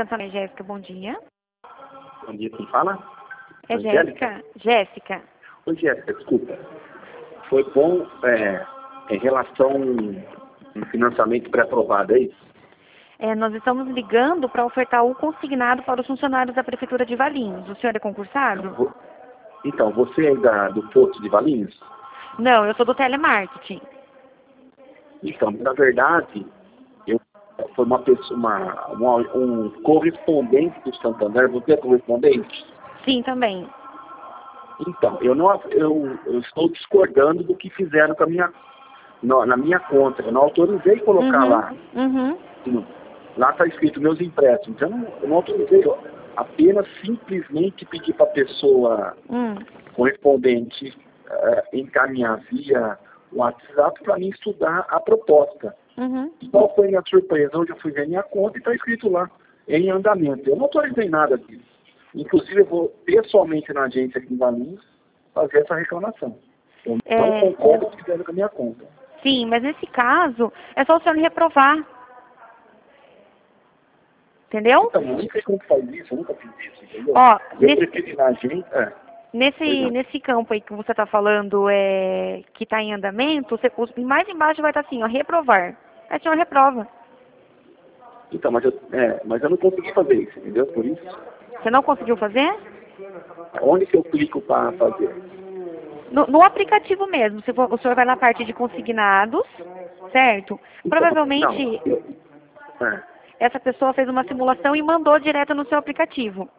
Santander, Jéssica, bom dia. Bom dia, quem fala? É Jéssica? Jéssica. Oi, Jéssica, desculpa. Foi bom em relação ao financiamento pré-aprovado, é isso? Nós estamos ligando para ofertar o consignado para os funcionários da Prefeitura de Valinhos. O senhor é concursado? Então, você é do Porto de Valinhos? Não, eu sou do telemarketing. Então, na verdade, foi uma pessoa, um correspondente do Santander. Você é correspondente? Sim, também. Então, eu estou discordando do que fizeram com na minha conta. Eu não autorizei colocar lá. Uhum. Lá está escrito meus empréstimos. Então, eu não autorizei. Eu apenas simplesmente pedi para a pessoa correspondente encaminhar via WhatsApp para mim estudar a proposta. E qual foi a minha surpresa? Hoje eu fui ver minha conta e está escrito lá, em andamento. Eu não autorizei nada disso. Inclusive, eu vou pessoalmente na agência aqui em Valinhos fazer essa reclamação. Eu não concordo com o que fizeram com a minha conta. Sim, mas nesse caso, é só o senhor reprovar. Entendeu? Então, eu nem sei como que faz isso, eu nunca fiz isso, entendeu? Ó, eu prefiro ir na agência... Nesse campo aí que você está falando, que está em andamento, mais embaixo vai estar assim, ó, reprovar. Aí o senhor reprova. Então, mas eu não consegui fazer isso, entendeu? Por isso. Você não conseguiu fazer? Onde que eu clico para fazer? No aplicativo mesmo. O senhor vai na parte de consignados, certo? Então, Provavelmente essa pessoa fez uma simulação e mandou direto no seu aplicativo.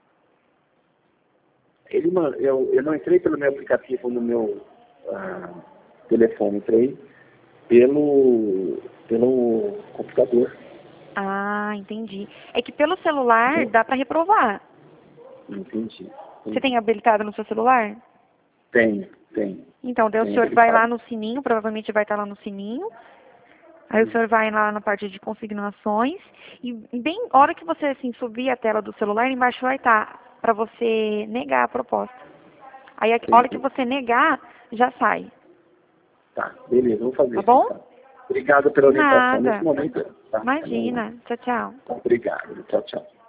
Eu não entrei pelo meu aplicativo no meu telefone, entrei pelo computador. Ah, entendi. É que pelo celular dá para reprovar. Entendi. Você tem habilitado no seu celular? Tenho. Então, daí o senhor vai lá no sininho, provavelmente vai estar lá no sininho. Aí o senhor vai lá na parte de consignações e bem, a hora que você assim, subir a tela do celular, embaixo vai estar para você negar a proposta. Aí a hora que você negar, já sai. Tá, beleza, vou fazer. Tá bom? Então. Obrigado pela orientação. Nada. Nesse momento. Tá, Imagina. Tchau, tchau. Obrigado. Tchau, tchau.